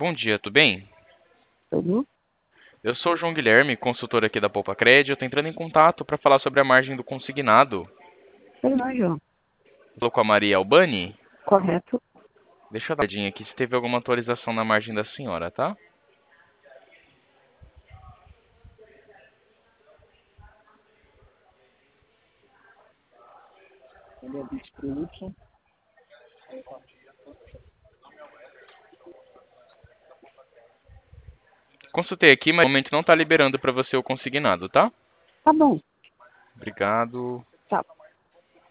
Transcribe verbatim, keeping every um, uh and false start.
Bom dia, tudo bem? Tudo? Eu sou o João Guilherme, consultor aqui da Poupa Crédito. Eu tô entrando em contato para falar sobre a margem do consignado. Pois não, João. Falou com a Maria Albani? Correto. Deixa eu dar uma olhadinha aqui se teve alguma atualização na margem da senhora, tá? Consultei aqui, mas no momento não tá liberando para você o consignado, tá? Tá bom. Obrigado. Tá.